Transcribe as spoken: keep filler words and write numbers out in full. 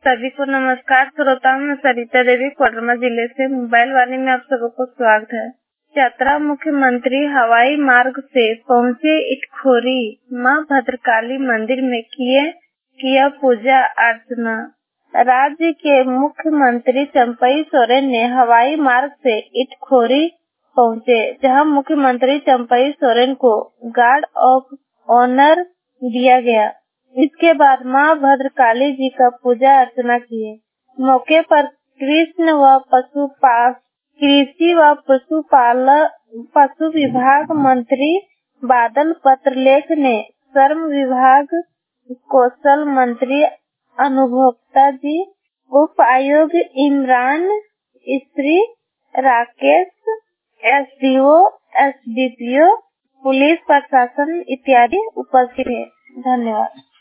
सभी को नमस्कार। श्रोताओं में सरिता देवी कोडरमा जिले से मोबाइल वाणी में आप सबको स्वागत है। यात्रा मुख्यमंत्री हवाई मार्ग से पहुंचे इटखोरी मां भद्रकाली मंदिर में किए किया पूजा अर्चना। राज्य के मुख्यमंत्री चंपई सोरेन ने हवाई मार्ग से इटखोरी पहुंचे, जहां मुख्यमंत्री चंपई सोरेन को गार्ड ऑफ ऑनर दिया गया। इसके बाद मां भद्रकाली जी का पूजा अर्चना किए। मौके पर कृष्ण व पशुपाल कृषि व पशुपाल पशु विभाग मंत्री बादल पत्रलेख ने श्रम विभाग, कौशल मंत्री अनुभोक्ता जी, उप आयुक्त इमरान स्त्री, राकेश, एसडीओ, एसडीपीओ, पुलिस प्रशासन इत्यादि उपस्थित है। धन्यवाद।